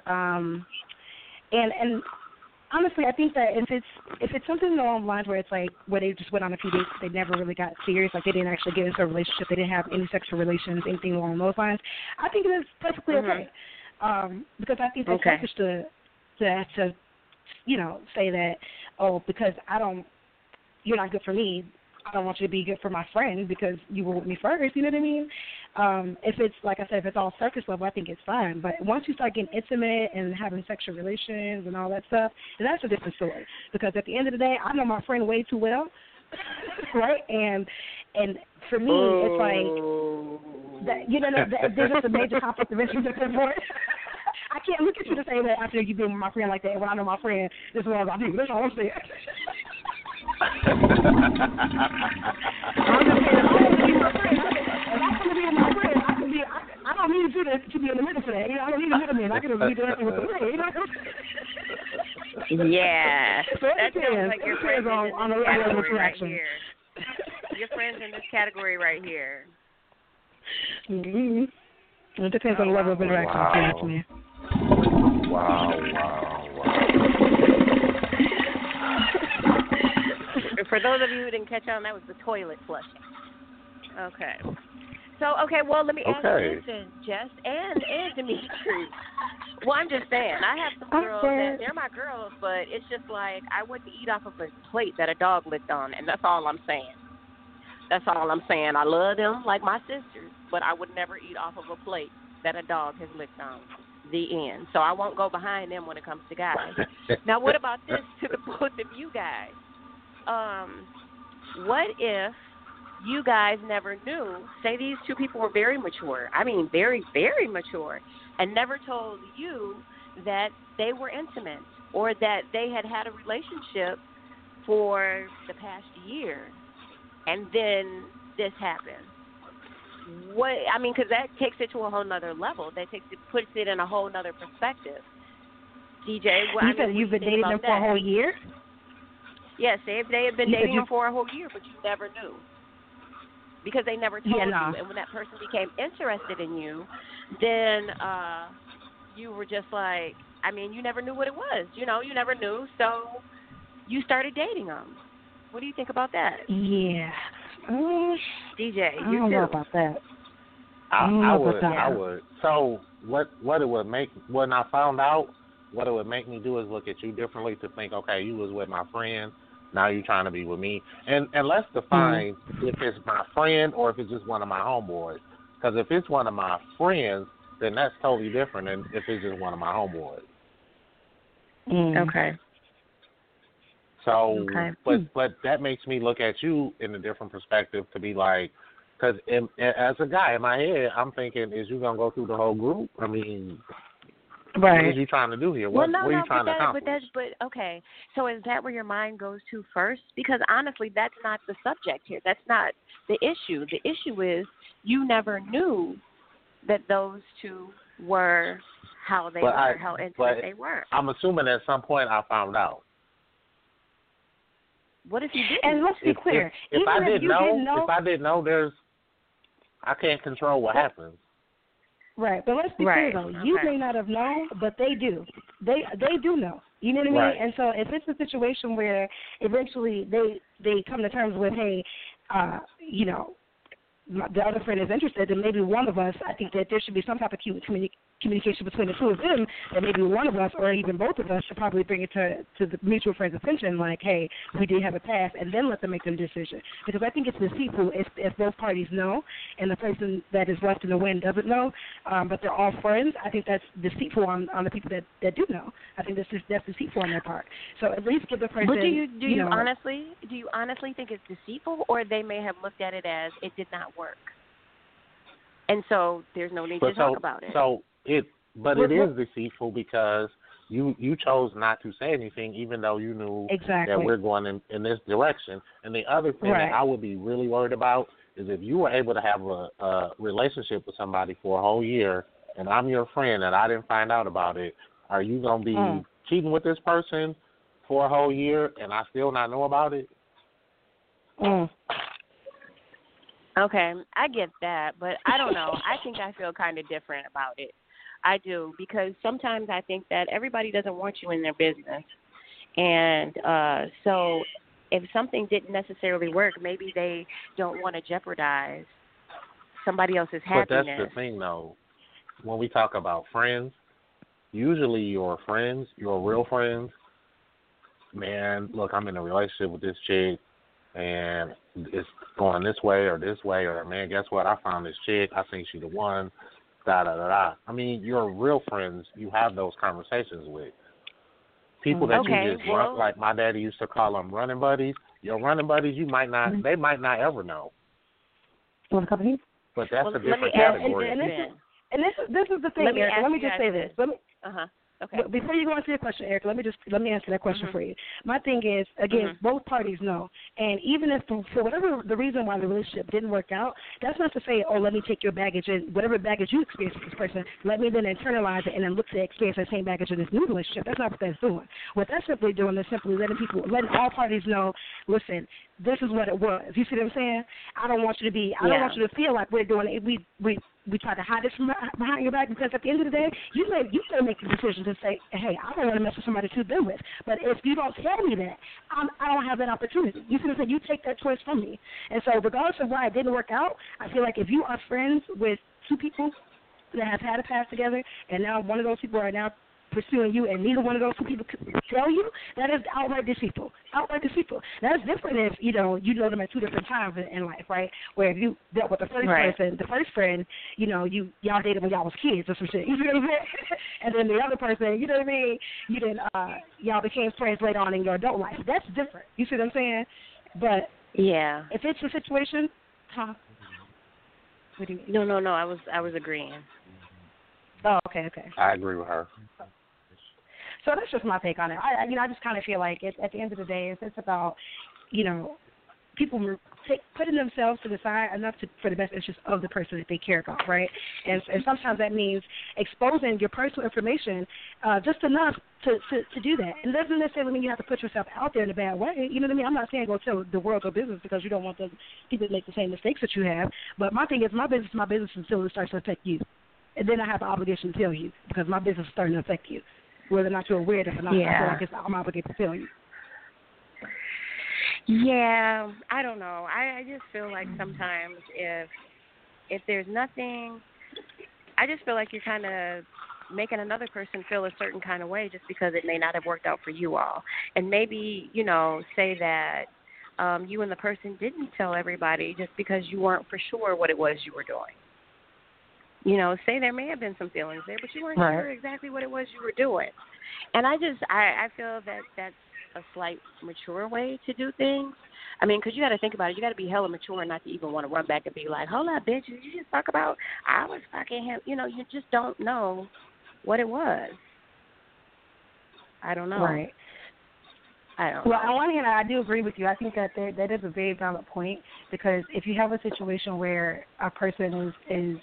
honestly, I think that if it's something along the lines where it's like where they just went on a few dates, they never really got serious, like they didn't actually get into a relationship, they didn't have any sexual relations, anything along those lines, I think it is perfectly okay. Because I think it's selfish to say that, because you're not good for me, I don't want you to be good for my friend because you were with me first, you know what I mean? If it's, like I said, if it's all surface level, I think it's fine. But once you start getting intimate and having sexual relations and all that stuff, then that's a different story. Because at the end of the day, I know my friend way too well, right? And for me, it's like, there's just a major conflict of interest at this point. I can't look at you to say that after you've been with my friend like that. When I know my friend, this is what I do. That's all I'm saying. I'm just saying, I don't need you to be in the middle for that. I don't need a middleman. I can just be directly with the way. Yeah. So that sounds like your friends on the level of interaction. Right here. Your friends in this category right here. It depends on the level of interaction. Wow. For those of you who didn't catch on, that was the toilet flushing. Okay. So, well, let me ask you this, Jess and Dimitri. Well, I'm just saying, I have some girls that they're my girls, but it's just like I wouldn't eat off of a plate that a dog licked on, and that's all I'm saying. I love them like my sisters, but I would never eat off of a plate that a dog has licked on. The end. So I won't go behind them when it comes to guys. Now, what about this to the both of you guys? What if you guys never knew, say these two people were very mature, I mean very, very mature, and never told you that they were intimate or that they had a relationship for the past year, and then this happened? Because that takes it to a whole nother level. Puts it in a whole nother perspective. DJ, you said you've been dating them for a whole year? Yes, if they had been dating them for a whole year, but you never knew. Because they never told you. And when that person became interested in you, then you were just like, you never knew what it was. You never knew, so you started dating them. What do you think about that? Yeah. DJ, I don't know about that. I would. So what it would make, when I found out, what it would make me do is look at you differently to think, okay, you was with my friend, now you're trying to be with me. And let's define if it's my friend or if it's just one of my homeboys. Because if it's one of my friends, then that's totally different than if it's just one of my homeboys. Okay. So, but that makes me look at you in a different perspective to be like, because as a guy in my head, I'm thinking, is you going to go through the whole group? What are you trying to do here? What are you trying to accomplish? But okay, so is that where your mind goes to first? Because honestly, that's not the subject here. That's not the issue. The issue is you never knew that those two were how intimate they were. I'm assuming at some point I found out. What if you didn't? And let's be clear. If I didn't know, there's. I can't control what happens. Right, but let's be clear though. You may not have known, but they do. They do know. You know what I mean? Right. And so if it's a situation where eventually they come to terms with, hey, you know, the other friend is interested, then maybe one of us, I think that there should be some type of communication between the two of them, that maybe one of us or even both of us should probably bring it to the mutual friend's attention, like, hey, we did have a past, and then let them make their decision. Because I think it's deceitful if both parties know and the person that is left in the wind doesn't know, but they're all friends. I think that's deceitful on the people that do know. I think that's deceitful on their part. So at least give the person. But do you honestly think it's deceitful, or they may have looked at it as it did not work, and so there's no need to talk about it. It is deceitful because you chose not to say anything, even though you knew that we're going in this direction. And the other thing that I would be really worried about is if you were able to have a relationship with somebody for a whole year, and I'm your friend and I didn't find out about it, are you going to be cheating with this person for a whole year and I still not know about it? Okay, I get that, but I don't know. I think I feel kind of different about it. I do, because sometimes I think that everybody doesn't want you in their business. And so if something didn't necessarily work, maybe they don't want to jeopardize somebody else's happiness. But that's the thing, though. When we talk about friends, usually your friends, your real friends, man, look, I'm in a relationship with this chick, and it's going this way, or man, guess what? I found this chick. I think she's the one, da-da-da-da. I mean, your real friends, you have those conversations with. People that you just run, like my daddy used to call them running buddies. Your running buddies, you might not, they might not ever know. Want to come here? But that's a different category. And this is the thing, Erica. Let me just say this. Okay. But before you go into your question, Erica, let me answer that question for you. My thing is, again, both parties know. And even if for whatever the reason why the relationship didn't work out, that's not to say, oh, let me take your baggage and whatever baggage you experience with this person, let me then internalize it and then look to experience that same baggage in this new relationship. That's not what that's doing. What that's simply doing is simply letting all parties know, listen, this is what it was. You see what I'm saying? I don't want you to feel like we're doing it. We try to hide this from behind your back, because at the end of the day, you may make the decision to say, hey, I don't want to mess with somebody to do with. But if you don't tell me that, I don't have that opportunity. You see what I'm saying? You take that choice from me. And so regardless of why it didn't work out, I feel like if you are friends with two people that have had a past together, and now one of those people are now pursuing you, and neither one of those two people tell you, that is outright deceitful. Outright deceitful. That's different if, you know them at two different times in life, right? Where if you dealt with the first person, the first friend, y'all dated when y'all was kids or some shit. You know what I'm saying? And then the other person, you know what I mean? You didn't, y'all became friends later on in your adult life. That's different. You see what I'm saying? But yeah, if it's a situation, What do you mean? No. I was agreeing. Oh, okay. I agree with her. So that's just my take on it. I just kind of feel like at the end of the day, it's about, people putting themselves to the side enough for the best interest of the person that they care about, right? And sometimes that means exposing your personal information just enough to do that. And it doesn't necessarily mean you have to put yourself out there in a bad way. You know what I mean? I'm not saying go tell the world or business because you don't want people to make the same mistakes that you have. But my thing is my business until it starts to affect you. And then I have the obligation to tell you because my business is starting to affect you. Whether or not you're aware of it or not, I feel like I'm obligated to tell you. Yeah, I don't know. I just feel like sometimes if there's nothing, I just feel like you're kind of making another person feel a certain kind of way just because it may not have worked out for you all. And maybe, say that you and the person didn't tell everybody just because you weren't for sure what it was you were doing. Say there may have been some feelings there, but you weren't sure exactly what it was you were doing. And I feel that that's a slight mature way to do things. I mean, because you got to think about it. You got to be hella mature not to even want to run back and be like, hold up, bitch, did you just talk about I was fucking him? You just don't know what it was. I don't know. Right. I don't know. Well, on one hand, I do agree with you. I think that that is a very valid point because if you have a situation where a person is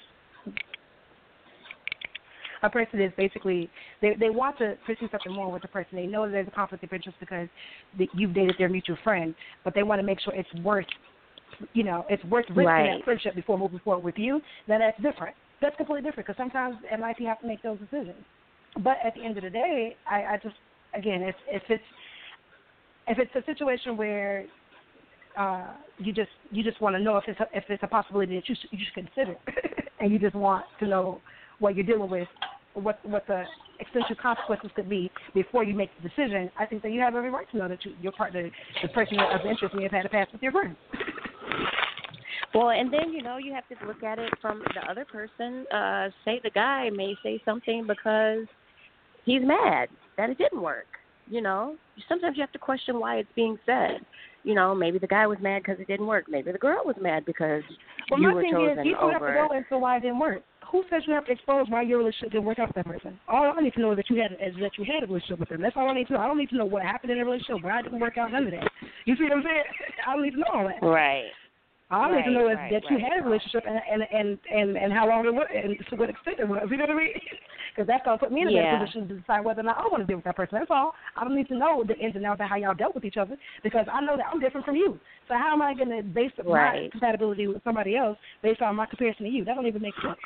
basically, they want to pursue something more with the person. They know that there's a conflict of interest because you've dated their mutual friend, but they want to make sure it's worth it's worth risking that friendship before moving forward with you, then that's different. That's completely different because sometimes in life you have to make those decisions. But at the end of the day, I just, again, if it's a situation where you just want to know if it's a possibility that you should consider, and you just want to know what you're dealing with, what the extensive consequences could be before you make the decision, I think that you have every right to know that your partner, the person of interest, may have had a past with your friend. Well, and then, you have to look at it from the other person. Say the guy may say something because he's mad that it didn't work. Sometimes you have to question why it's being said. Maybe the guy was mad because it didn't work. Maybe the girl was mad because you were chosen over. My thing is, you don't have to go into why it didn't work. Who says you have to expose why your relationship didn't work out with that person? All I need to know is that you had a relationship with them. That's all I need to know. I don't need to know what happened in the relationship, why it didn't work out, none of that. You see what I'm saying? I don't need to know all that. Right. All I need to know is that you had a relationship and how long it was and to what extent it was. You know what I mean? Because that's going to put me in a better position to decide whether or not I want to deal with that person. That's all. I don't need to know the ins and outs of how y'all dealt with each other because I know that I'm different from you. So how am I going to base my compatibility with somebody else based on my comparison to you? That don't even make sense.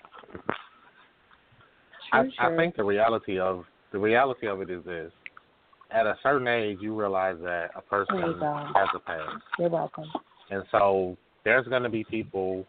I think the reality of it is this. At a certain age, you realize that a person has a past. You're welcome. And so there's going to be people,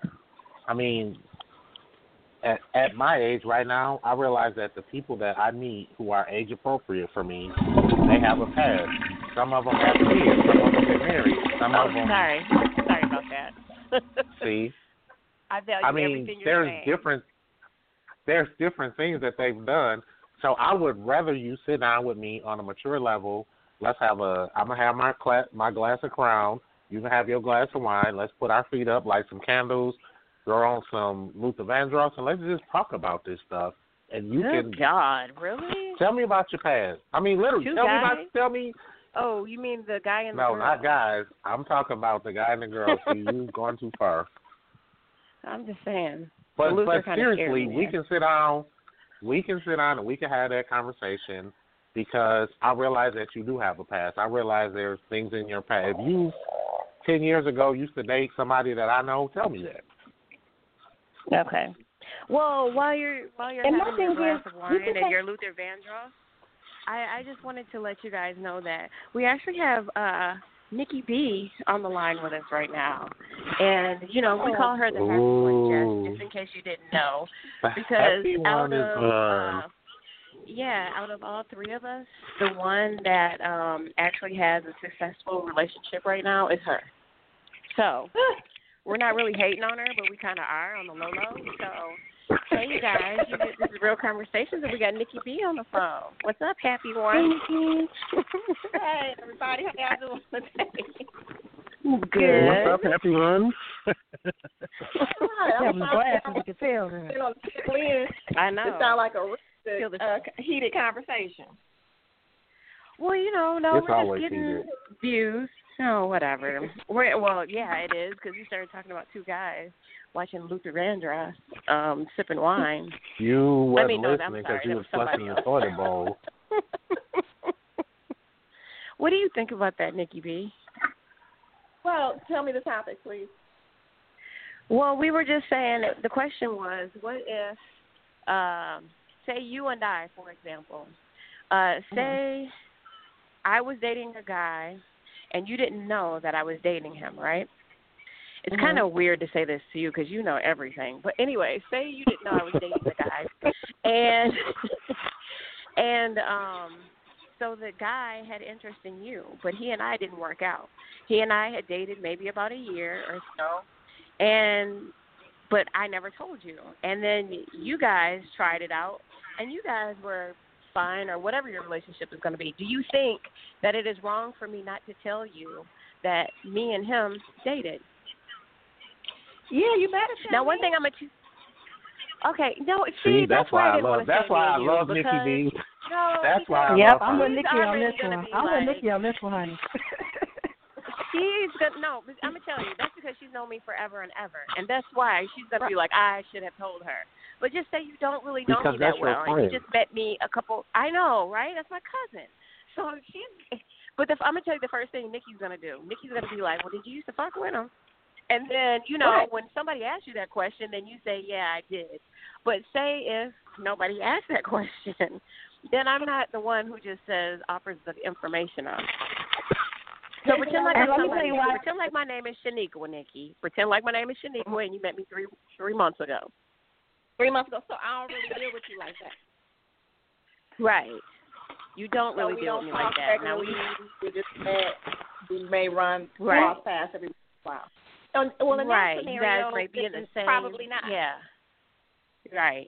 at my age right now, I realize that the people that I meet who are age appropriate for me, they have a past. Some of them have kids. Some of them get married. Some of them. Sorry about that. See, I value everything you're saying. There's different things that they've done. So I would rather you sit down with me on a mature level. I'm gonna have my glass of Crown. You can have your glass of wine. Let's put our feet up, light some candles, throw on some Luther Vandross, and let's just talk about this stuff. And you can. God, really? Tell me about your past. Literally, tell me. Oh, you mean the guy and the girl? girl? No, not guys. I'm talking about the guy and the girl. See, you've gone too far. I'm just saying. But seriously, we can sit down. We can sit down and we can have that conversation because I realize that you do have a past. I realize there's things in your past. If you 10 years ago used to date somebody that I know, tell me that. Okay. Well, while you're having your glass of wine and your Luther Vandross, I just wanted to let you guys know that we actually have Nikki B on the line with us right now. And, we call her the happy one, just in case you didn't know. Because out of all three of us, the one that actually has a successful relationship right now is her. So we're not really hating on her, but we kind of are on the low-low. So, hey, you guys, this is Real Conversations, and we got Nikki B on the phone. What's up, happy one? Hey, everybody. How y'all doing today? Good. What's up, happy one? I'm glad you can tell. I know. It sounds like a heated conversation. Well, we're just getting views. Oh, whatever. It is, because we started talking about two guys watching Luther Vandross sipping wine. You wasn't listening because you was flushing the toilet bowl. What do you think about that, Nikki B? Well, tell me the topic, please. Well, we were just saying, the question was, what if, say you and I, for example, say I was dating a guy and you didn't know that I was dating him, right? It's kind of weird to say this to you because you know everything. But anyway, say you didn't know I was dating the guy. And so the guy had interest in you, but he and I didn't work out. He and I had dated maybe about a year or so, but I never told you. And then you guys tried it out, and you guys were fine or whatever your relationship is going to be. Do you think that it is wrong for me not to tell you that me and him dated? Yeah, you better tell Now, one thing I'm going to... Okay, no, see, that's why I didn't want to say That's why I love Nikki B. No, that's why I love her. I'm with Nikki on this one. I'm with Nikki on this one, honey. She's good. No, I'm going to tell you, that's because she's known me forever and ever. And that's why she's going to be like, I should have told her. But just say you don't really know me that well. And you just met me a couple. I know, right? That's my cousin. So she's. But I'm going to tell you the first thing Nikki's going to do. Nikki's going to be like, well, did you used to fuck with him? And then, you know, when somebody asks you that question, then you say, yeah, I did. But say if nobody asked that question, then I'm not the one who just offers the information on. So pretend like pretend like my name is Shaniqua, Nikki. Pretend like my name is Shaniqua, and you met me three months ago. 3 months ago, so I don't really deal with you like that. Right. You don't really deal with me like that. Now we just met. We may run cross paths every while. Well, in that scenario, you guys might be in the same. Probably not. Yeah. Right.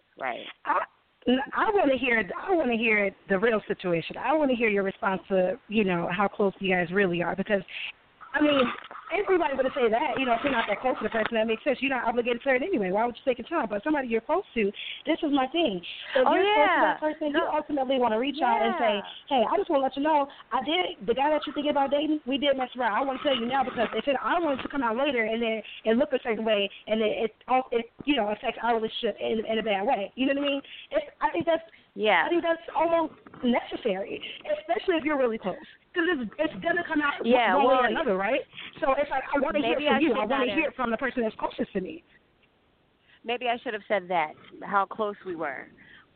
I want to hear the real situation. I want to hear your response to, you know, how close you guys really are, because, I mean, everybody would say that, you know, if you're not that close to the person, that makes sense. You're not obligated to it anyway. Why would you take your time? But somebody you're close to, this is my thing. If you're close to that person, you ultimately want to reach out and say, hey, I just want to let you know, the guy that you're thinking about dating, we did mess around. I want to tell you now, because I want it to come out later and then it look a certain way, and it you know, affects our relationship in a bad way. You know what I mean? I think that's almost necessary, especially if you're really close. Because it's going to come out one way or another, right? So it's like, I want to hear from you. I want to hear from the person that's closest to me. Maybe I should have said that, how close we were.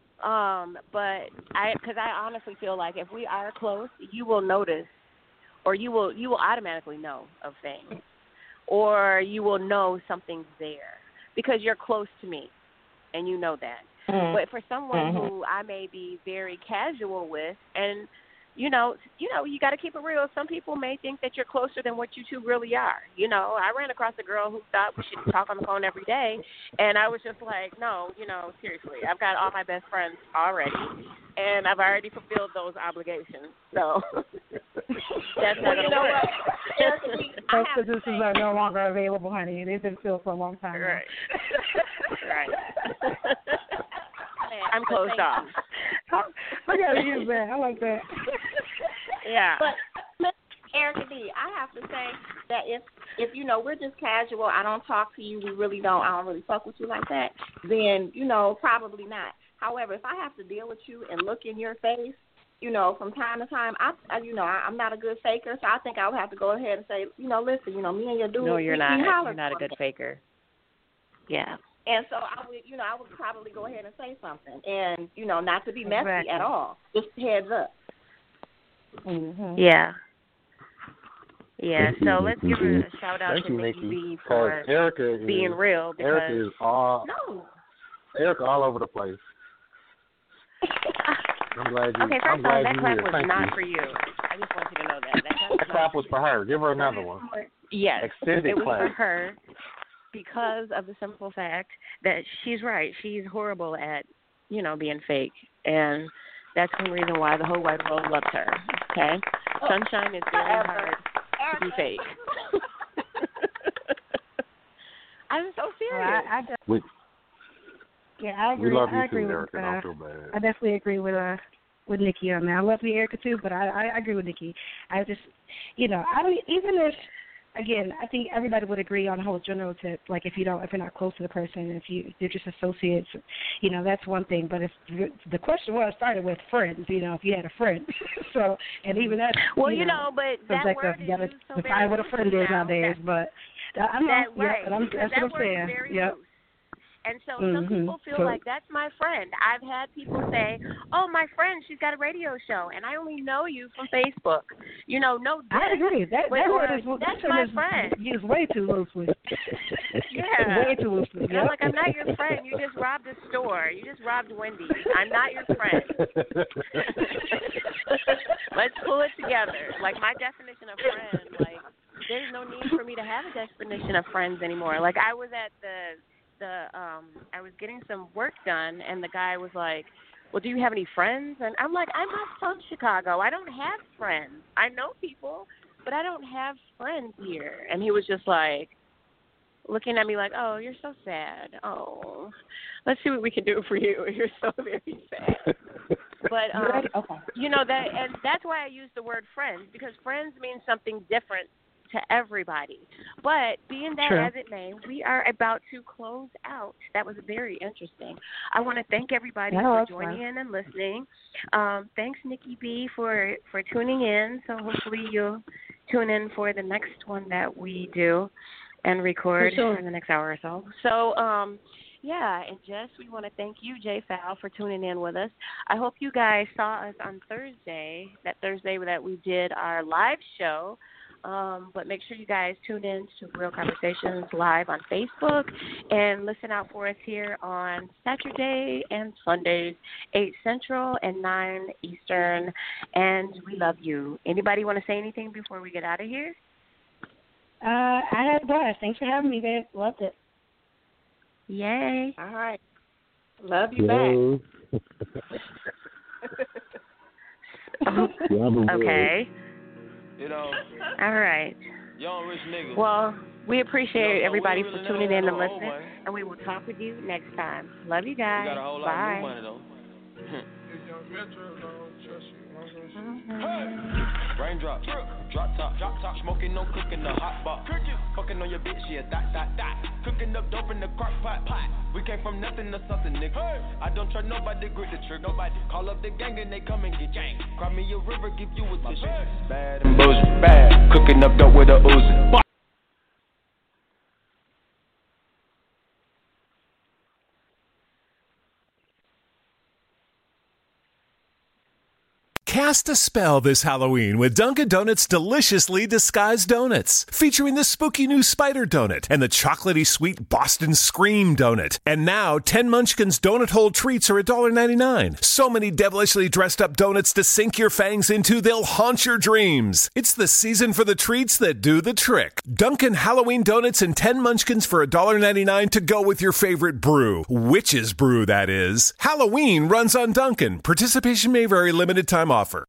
But because I honestly feel like if we are close, you will notice, or you will automatically know of things, or you will know something's there because you're close to me, and you know that. Mm-hmm. But for someone who I may be very casual with, and you know, you got to keep it real. Some people may think that you're closer than what you two really are. You know, I ran across a girl who thought we should talk on the phone every day, and I was just like, no, you know, seriously, I've got all my best friends already, and I've already fulfilled those obligations. So that's not going to work. Those positions are no longer available, honey. They've been filled for a long time. Right. I'm closed off. I gotta use that. I like that. Yeah. But Erica D, I have to say that if you know we're just casual, I don't talk to you, I don't really fuck with you like that, then you know probably not. However, if I have to deal with you and look in your face, you know, from time to time, I'm not a good faker, so I think I would have to go ahead and say, you know, listen, you know, me and your dude. No, you're not. You're not a good faker. Yeah. And so I would probably go ahead and say something, and you know, not to be messy at all. Just heads up. Mm-hmm. Yeah. So let's give a shout out to Nikki B for being real. Because Erica all over the place. I'm glad you. Okay, first of all, that clap was not you. For you. I just want you to know that. That clap was for her. Give her another one. Yes, extended it was clap. for her. Because of the simple fact that she's right. She's horrible at, you know, being fake. And that's the reason why the whole wide world loves her. Okay? Sunshine is very hard to be fake. I'm so serious. I agree. We love you I agree too, Erica. Don't feel bad. I definitely agree with Nikki on that. I love you, Erica, too, but I agree with Nikki. I just, you know, even if, again, I think everybody would agree on the whole general tip. Like if you're not close to the person, if you're just associates, you know, that's one thing. But if the question started with friends, you know, if you had a friend, so and even that. Well, you know, but that word is used so very define what a friend is nowadays. But I'm not. Right. That's what I'm saying. Yep. And so some people feel like that's my friend. I've had people say, oh, my friend, she's got a radio show, and I only know you from Facebook. You know, no dick. I agree. That's my friend. Used way too loosely. Yeah. Way too loosely. Yep. I'm like, I'm not your friend. You just robbed a store. You just robbed Wendy's. I'm not your friend. Let's pull it together. Like, my definition of friend, like, there's no need for me to have a definition of friends anymore. Like, I was at I was getting some work done, and the guy was like, well, do you have any friends? And I'm like, I'm not from Chicago. I don't have friends. I know people, but I don't have friends here. And he was just like, looking at me like, oh, you're so sad. Oh, let's see what we can do for you. You're so very sad. But, you know, and that's why I use the word friends, because friends means something different to everybody. But being that as it may, we are about to close out. That was very interesting. I want to thank everybody for joining in and listening. Thanks, Nikki B, for tuning in. So hopefully you'll tune in for the next one that we do. and record in the next hour or so. So, yeah, and Jess, we want to thank you, Jay Fowl, for tuning in with us. I hope you guys saw us on Thursday, that Thursday that we did our live show. But make sure you guys tune in to Real Conversations live on Facebook and listen out for us here on Saturday and Sundays, 8 Central and 9 Eastern. And we love you. Anybody want to say anything before we get out of here? I had a blast. Thanks for having me, babe. Loved it. Yay. All right. Love you back. Okay. You know, all right. Young rich nigga. Well, we appreciate everybody for tuning in and listening, and we will talk with you next time. Love you guys. You got a whole Bye. lot of new money, Raindrop, drop top, smoking, no cooking, the hot box. Fucking on your bitch, yeah, dot. Cooking up dope in the crock pot. We came from nothing to something, nigga. I don't trust nobody, grip the trigger. Nobody call up the gang and they come and get gang. Cry me a river, give you a tissue. Bad and bullshit, bad. Cooking up dope with a Uzi. Cast a spell this Halloween with Dunkin' Donuts' deliciously disguised donuts, featuring the spooky new Spider Donut and the chocolatey sweet Boston Scream Donut. And now, 10 Munchkins Donut Hole treats are $1.99. So many devilishly dressed up donuts to sink your fangs into, they'll haunt your dreams. It's the season for the treats that do the trick. Dunkin' Halloween Donuts and 10 Munchkins for $1.99 to go with your favorite brew. Witch's Brew, that is. Halloween runs on Dunkin'. Participation may vary. Limited time offer.